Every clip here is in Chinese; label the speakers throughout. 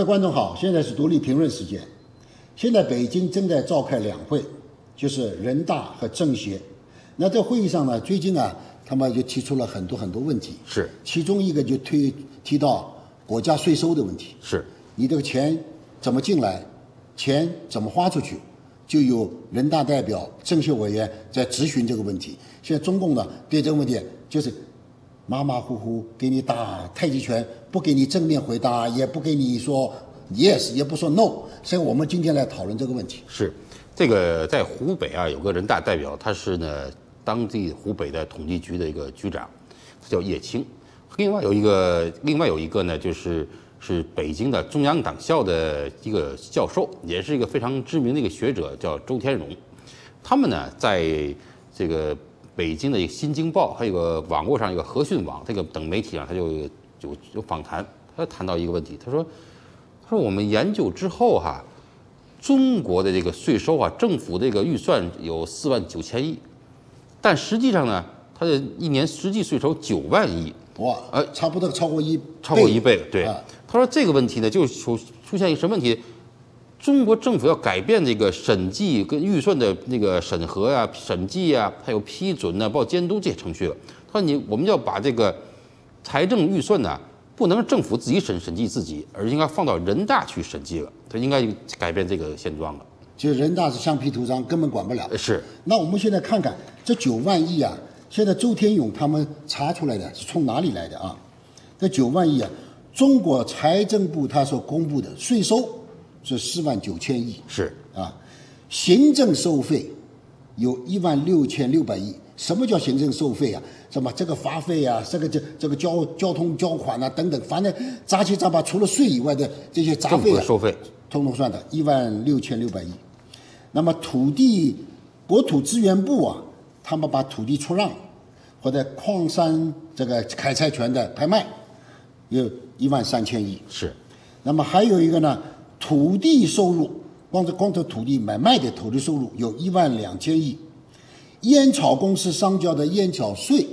Speaker 1: 位观众好，现在是独立评论时间。现在北京正在召开两会，就是人大和政协。那在会议上呢，最近啊，他们就提出了很多问题。
Speaker 2: 是，
Speaker 1: 其中一个就提到国家税收的问题。
Speaker 2: 是，
Speaker 1: 你这个钱怎么进来，钱怎么花出去，就有人大代表、政协委员在质询这个问题。现在中共呢，对这个问题就是马马虎虎给你打太极拳，不给你正面回答，也不给你说 yes， 也不说 no。所以我们今天来讨论这个问题。
Speaker 2: 是，这个在湖北啊，有个人大代表，他是呢当地湖北的统计局的一个局长，他叫叶青。另外有一个呢，是北京的中央党校的一个教授，也是一个非常知名的一个学者，叫周天荣。他们呢，在这个北京的一个《新京报》，还有个网络上一个和讯网这个等媒体上，他就有访谈，他谈到一个问题，他说我们研究之后哈，中国的这个税收啊，政府这个预算有4万9千亿，但实际上呢，它的一年实际税收9万亿，
Speaker 1: 哇，差不多超过一
Speaker 2: 倍，对。他说这个问题呢，就出现一个什么问题？中国政府要改变这个审计跟预算的那个审核啊、审计啊，还有批准呢，包括监督这些程序了。他说我们要把这个财政预算呢，不能政府自己审计自己，而应该放到人大去审计了。他应该改变这个现状了。
Speaker 1: 就是人大是橡皮图章，根本管不了。
Speaker 2: 是。
Speaker 1: 那我们现在看看这9万亿啊，现在周天勇他们查出来的是从哪里来的啊？这9万亿啊，中国财政部他所公布的税收是4万9千亿。
Speaker 2: 是
Speaker 1: 啊，行政收费有16600亿。什么叫行政收费啊？什么这个罚费啊，这个交通交款啊等等，反正杂七杂八，除了税以外的这些杂费啊，
Speaker 2: 收费
Speaker 1: 统统算的16600亿。那么国土资源部啊，他们把土地出让或者矿山这个开采权的拍卖有13000亿。
Speaker 2: 是。
Speaker 1: 那么还有一个呢，土地收入，光这土地买卖的土地收入有12000亿。烟草公司上交的烟草税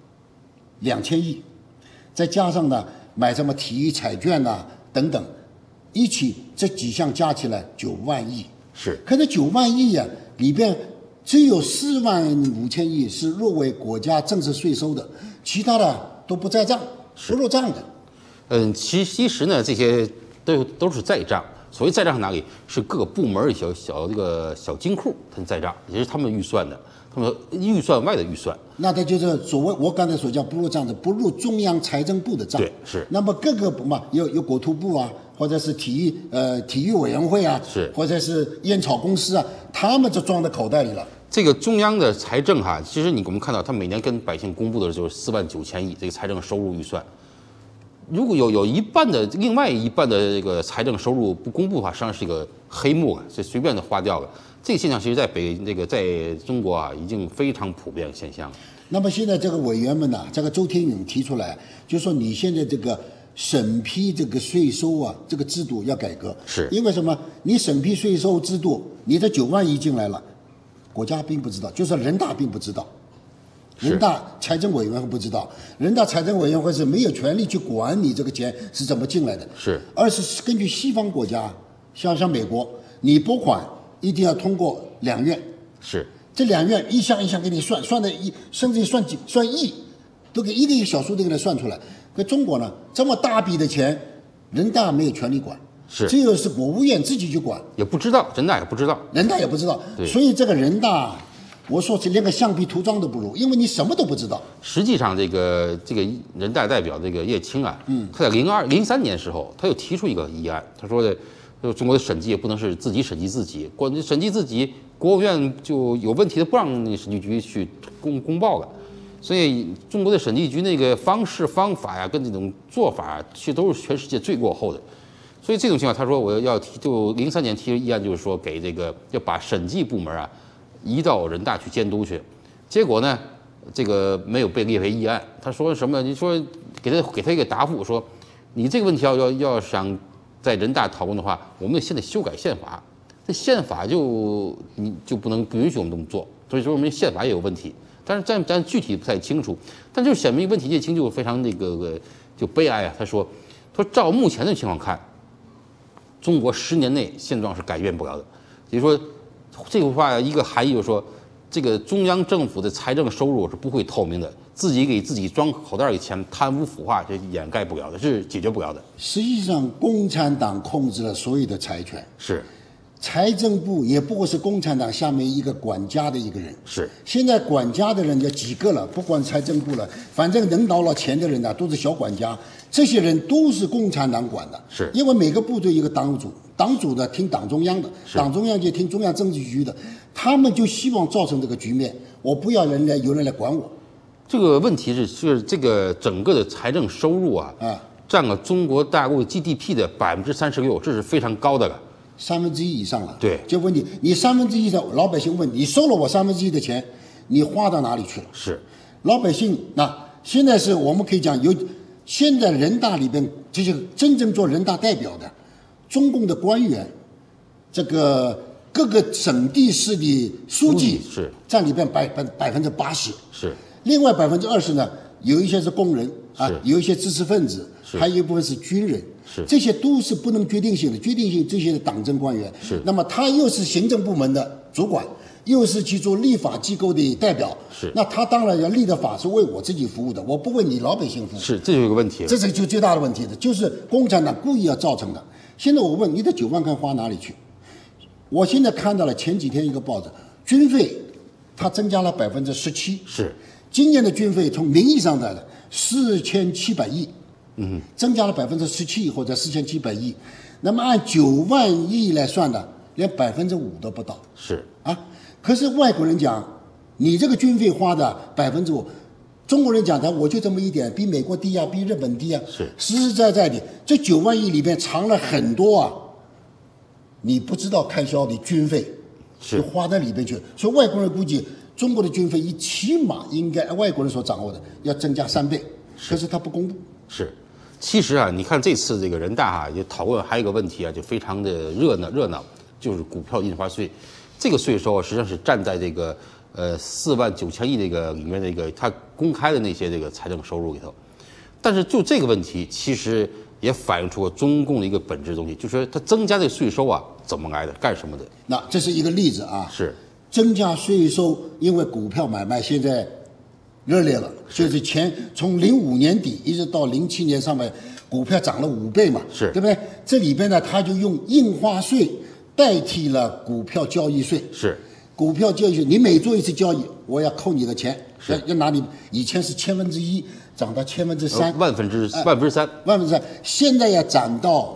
Speaker 1: 2000亿，再加上呢买什么体育彩券啊等等，一起这几项加起来9万亿。
Speaker 2: 是。
Speaker 1: 可是9万亿呀，里边只有4万5千亿是入为国家政治税收的，其他的都不在账，不入账的。
Speaker 2: 其实呢，这些都是在账。所谓在账是哪里？是各个部门小金库，它是在账，也是他们预算的。他们预算外的预算，
Speaker 1: 那它就是所谓我刚才所讲不入账的，不入中央财政部的账。
Speaker 2: 对，是。
Speaker 1: 那么各个部嘛，有国土部啊，或者是体育委员会啊，
Speaker 2: 是，
Speaker 1: 或者是烟草公司啊，他们就装在口袋里了。
Speaker 2: 这个中央的财政哈，其实我们看到，他每年跟百姓公布的就是4万9千亿这个财政收入预算。如果有另外一半的这个财政收入不公布的话，实际上是一个黑幕啊，是随便的花掉了。这个现象其实在中国啊，已经非常普遍现象。
Speaker 1: 那么现在这个委员们呢，这个周天勇提出来，就说你现在这个审批这个税收啊，这个制度要改革。
Speaker 2: 是。
Speaker 1: 因为什么？你审批税收制度，你这9万亿进来了，国家并不知道，就是人大并不知道，人大财政委员会不知道，人大财政委员会是没有权利去管你这个钱是怎么进来的。
Speaker 2: 是。
Speaker 1: 而是根据西方国家，像美国，你拨款一定要通过2院。
Speaker 2: 是。
Speaker 1: 这2院一项一项给你算的甚至算亿，都给一个小数都给它算出来。在中国呢，这么大笔的钱，人大没有权利管，
Speaker 2: 是，
Speaker 1: 只有是国务院自己去管，
Speaker 2: 也不知道，人大也不知道，
Speaker 1: 所以这个人大，我说是连个橡皮图章都不如，因为你什么都不知道。
Speaker 2: 实际上，这个人大代表这个叶青啊，他在03年时候，他又提出一个议案，他说的。中国的审计也不能是自己审计自己，审计自己，国务院就有问题的不让审计局去公报了，所以中国的审计局那个方式方法呀，跟这种做法其实都是全世界最落后的。所以这种情况，他说我要就03年提议案，就是说给这个要把审计部门啊移到人大去监督去，结果呢，这个没有被列为议案。他说什么？你说给他一个答复，说你这个问题要想在人大讨论的话，我们现在修改宪法，这宪法你就不允许我们这么做，所以说我们宪法也有问题。但是咱具体不太清楚，但就显明一个问题，叶青就非常就悲哀啊。他说照目前的情况看， 中国10年内现状是改变不了的。也就是说，这句话一个含义就是说，这个中央政府的财政收入是不会透明的，自己给自己装口袋里钱，贪污腐化这掩盖不了的，是解决不了的。
Speaker 1: 实际上，共产党控制了所有的财权，
Speaker 2: 是。
Speaker 1: 财政部也不过是共产党下面一个管家的一个人。
Speaker 2: 是。
Speaker 1: 现在管家的人有几个了？不管财政部了，反正能拿了钱的人呢，都是小管家。这些人都是共产党管的。
Speaker 2: 是。
Speaker 1: 因为每个部队一个党组，党组的听党中央的，党中央就听中央政治局的。他们就希望造成这个局面，我不要有人来管我。
Speaker 2: 这个问题是这个整个的财政收入占了中国大陆 GDP 的36%，这是非常高的了。
Speaker 1: 1/3以上了。
Speaker 2: 对，
Speaker 1: 就问你1/3的老百姓问你收了我1/3的钱，你花到哪里去了？
Speaker 2: 是，
Speaker 1: 老百姓现在是我们可以讲现在人大里边这些真正做人大代表的中共的官员，这个各个省地市的书记
Speaker 2: 是
Speaker 1: 占里边80%。
Speaker 2: 是，
Speaker 1: 另外20%呢，有一些是工人有一些知识分子，还有一部分是军人。
Speaker 2: 是，
Speaker 1: 这些都是不能决定性的，决定性这些的党政官员。
Speaker 2: 是，
Speaker 1: 那么他又是行政部门的主管，又是去做立法机构的代表。
Speaker 2: 是，
Speaker 1: 那他当然要立的法是为我自己服务的，我不为你老百姓服务。
Speaker 2: 是，这就有个问题了。
Speaker 1: 这是就最大的问题的，就是共产党故意要造成的。现在我问你的9万块花哪里去？我现在看到了前几天一个报纸，军费它增加了17%。
Speaker 2: 是，
Speaker 1: 今年的军费从名义上的4700亿。增加了17%或者4700亿，那么按9万亿来算呢，连5%都不到。
Speaker 2: 是
Speaker 1: 可是外国人讲，你这个军费花的5%，中国人讲的我就这么一点，比美国低比日本低
Speaker 2: 是
Speaker 1: 实实在在的，这9万亿里边藏了很多你不知道开销的军费，就花在里边去。所以外国人估计中国的军费起码应该外国人所掌握的要增加3倍，可是他不公布。
Speaker 2: 是。其实你看这次这个人大也讨论还有一个问题就非常的热闹，就是股票印花税。这个税收实际上是占在这个4万9千亿这个里面的一个他公开的那些这个财政收入里头。但是就这个问题，其实也反映出了中共的一个本质东西，就是说它增加这个税收怎么来的，干什么的？
Speaker 1: 那这是一个例子
Speaker 2: 是
Speaker 1: 增加税收，因为股票买卖现在热烈了，就是从05年底一直到07年上半年，股票涨了5倍嘛，
Speaker 2: 是
Speaker 1: 对不对？这里边呢，他就用印花税代替了股票交易税。
Speaker 2: 是，
Speaker 1: 股票交易税，你每做一次交易，我要扣你的钱，要拿你以前是1/1000，涨到3/1000，
Speaker 2: 万分之3，
Speaker 1: 现在要涨到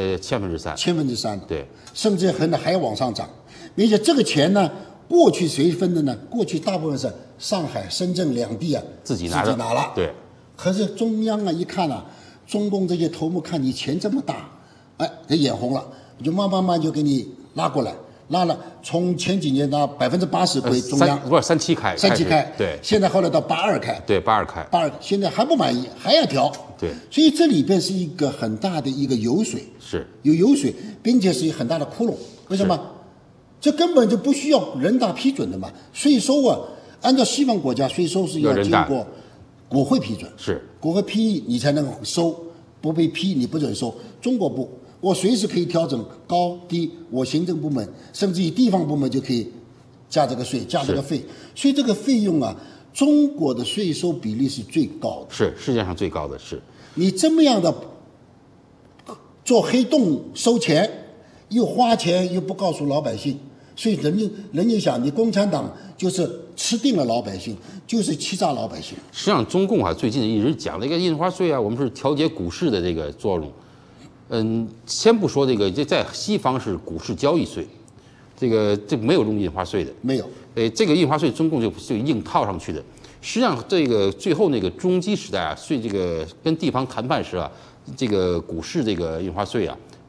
Speaker 2: 3/1000，对，
Speaker 1: 甚至还要往上涨，并且这个钱呢，过去谁分的呢？过去大部分是上海、深圳两地
Speaker 2: 自己拿了，对。
Speaker 1: 可是中央一看中共这些头目看你钱这么大，他眼红了，就慢慢就给你拉过来，拉了。从前几年到80%归中央，
Speaker 2: 不是37开，对。
Speaker 1: 现在后来到82开，
Speaker 2: 对，82开
Speaker 1: ，82现在还不满意，还要调，
Speaker 2: 对。
Speaker 1: 所以这里边是一个很大的一个油水，有油水，并且是一个很大的窟窿。为什么？这根本就不需要人大批准的嘛。税收按照西方国家，税收是要经过国会批准，
Speaker 2: 是
Speaker 1: 国会批你才能收，不被批你不准收。中国不，我随时可以调整高低，我行政部门甚至于地方部门就可以加这个税，加这个费。所以这个费用中国的税收比例是最高的，
Speaker 2: 是世界上最高的。是
Speaker 1: 你这么样的做黑洞收钱，又花钱又不告诉老百姓。所以人家想，你共产党就是吃定了老百姓，就是欺诈老百姓。
Speaker 2: 实际上，中共最近一直讲这个印花税我们是调节股市的这个作用。先不说这个，在西方是股市交易税，这没有用印花税的，
Speaker 1: 没有。
Speaker 2: 这个印花税中共就硬套上去的。实际上，这个最后那个中基时代税这个跟地方谈判时这个股市这个印花税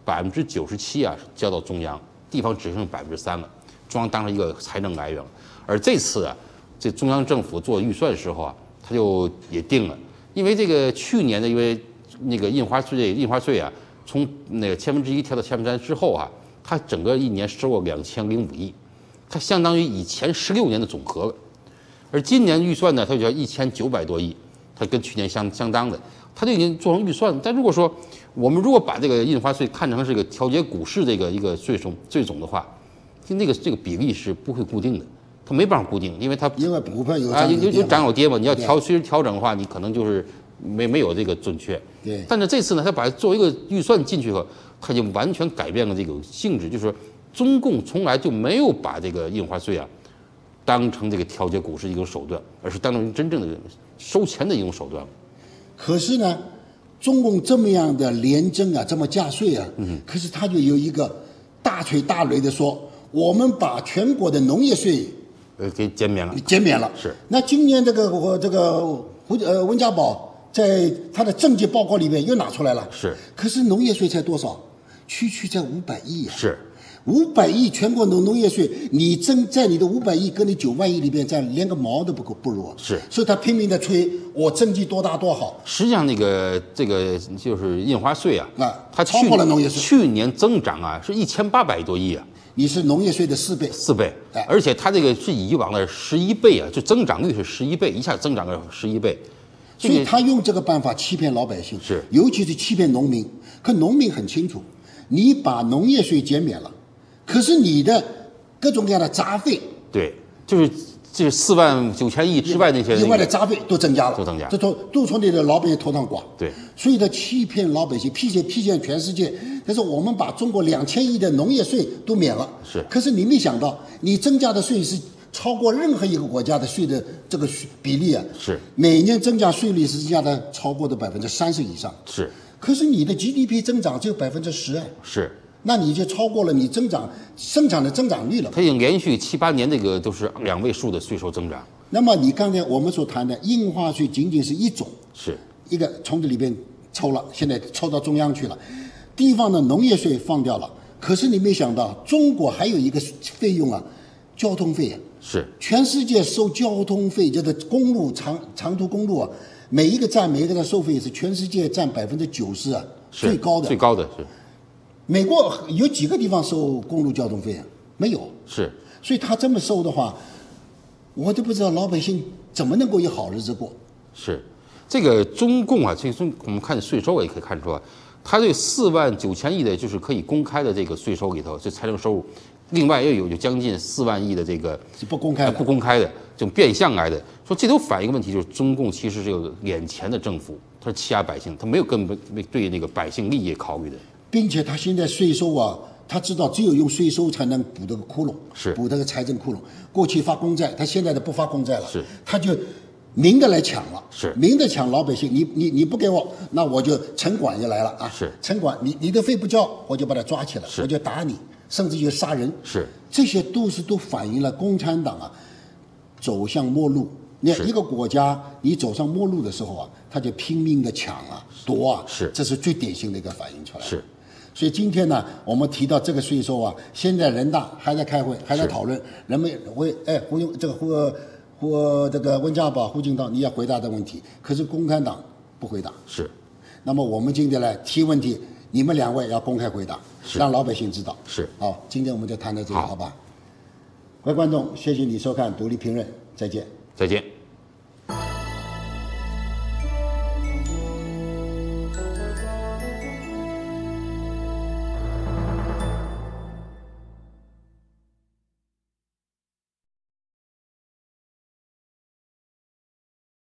Speaker 2: 97%交到中央。地方只剩3%了，中央当成一个财政来源了。而这次这中央政府做预算的时候他就也定了，因为这个去年因为那个印花税从那个1/1000调到3%之后它整个一年收了2005亿，它相当于以前16年的总和了。而今年预算呢，它就要1900多亿，它跟去年相当的，它就已经做成预算。但如果说我们如果把这个印花税看成是一个调节股市这个一个税种的话，这个比例是不会固定的，它没办法固定，因为
Speaker 1: 股票有
Speaker 2: 涨有跌嘛，你要随时调整的话，你可能就是没有这个准确。
Speaker 1: 对。
Speaker 2: 但是这次呢，他把它作为一个预算进去后，他就完全改变了这个性质，就是说中共从来就没有把这个印花税啊当成这个调节股市一种手段，而是当成真正的收钱的一种手段。
Speaker 1: 可是呢，中共这么样的廉政啊，这么加税啊，可是他就有一个大吹大擂的说，我们把全国的农业税
Speaker 2: 给减免了。是。
Speaker 1: 那今年这个温家宝在他的政绩报告里面又拿出来了。
Speaker 2: 是。
Speaker 1: 可是农业税才多少？区在500亿啊。
Speaker 2: 是。
Speaker 1: 500亿全国农业税，你在你的500亿跟你9万亿里边占连个毛都不如。
Speaker 2: 是。
Speaker 1: 所以他拼命的吹我政绩多大多好。
Speaker 2: 实际上这个就是印花税啊，它
Speaker 1: 超过了农业税。
Speaker 2: 去年增长啊是1800多亿啊。
Speaker 1: 你是农业税的4倍
Speaker 2: ，4倍，而且它这个是以往的11倍啊，就增长率是11倍，一下增长了11倍，
Speaker 1: 所以他用这个办法欺骗老百姓，
Speaker 2: 是，
Speaker 1: 尤其是欺骗农民。可农民很清楚，你把农业税减免了，可是你的各种各样的杂费，
Speaker 2: 对，就是4万9千亿之外那些
Speaker 1: 以外的杂费都增加了，这都从你的老百姓头上刮。
Speaker 2: 对，
Speaker 1: 所以他欺骗老百姓，骗全世界。但是我们把中国2000亿的农业税都免了，
Speaker 2: 是。
Speaker 1: 可是你没想到，你增加的税是超过任何一个国家的税的这个比例啊，
Speaker 2: 是。
Speaker 1: 每年增加税率是增加的超过的30%以上，
Speaker 2: 是。
Speaker 1: 可是你的 GDP 增长只有10%，
Speaker 2: 是。
Speaker 1: 那你就超过了你生产的增长率了。
Speaker 2: 它已经连续7、8年这个都是2位数的税收增长。
Speaker 1: 那么你刚才我们所谈的印花税仅仅是一种，
Speaker 2: 是
Speaker 1: 一个从这里边抽了，现在抽到中央去了，地方的农业税放掉了。可是你没想到，中国还有一个费用啊，交通费啊，
Speaker 2: 是
Speaker 1: 全世界收交通费，这个公路长途公路啊，每一个站的收费是全世界占90%啊，最高的
Speaker 2: 是。
Speaker 1: 美国有几个地方收公路交通费啊？没有。
Speaker 2: 是。
Speaker 1: 所以他这么收的话，我都不知道老百姓怎么能够有好日子过。
Speaker 2: 是，这个中共啊，这个我们看税收也可以看出来，他对4万9千亿的，就是可以公开的这个税收里头，这财政收入，另外又有将近4万亿的这个
Speaker 1: 是不公开
Speaker 2: 的这种变相来的，说这都反映一个问题，就是中共其实是个眼前的政府，他是欺压百姓，他没有根本对那个百姓利益考虑的。
Speaker 1: 并且他现在税收啊，他知道只有用税收才能补这个窟窿，
Speaker 2: 是
Speaker 1: 补这个财政窟窿。过去发公债，他现在的不发公债了，
Speaker 2: 是，
Speaker 1: 他就明的来抢了，
Speaker 2: 是
Speaker 1: 明的抢老百姓。你不给我，那我就城管就来了啊，
Speaker 2: 是
Speaker 1: 城管，你的费不交，我就把他抓起来，我就打你，甚至就杀人，
Speaker 2: 是，
Speaker 1: 这些都反映了共产党啊走向末路。你看一个国家你走上末路的时候啊，他就拼命的抢啊夺啊，
Speaker 2: 是，
Speaker 1: 这是最典型的一个反映出来。
Speaker 2: 是。
Speaker 1: 所以今天呢，我们提到这个税收啊，现在人大还在开会，还在讨论。人们这个温家宝、胡锦涛，你要回答的问题，可是共产党不回答。
Speaker 2: 是。
Speaker 1: 那么我们今天来提问题，你们2位要公开回答，让老百姓知道。
Speaker 2: 是。
Speaker 1: 好，今天我们就谈到这里，好吧？各位观众，谢谢你收看《独立评论》，再见。
Speaker 2: 再见。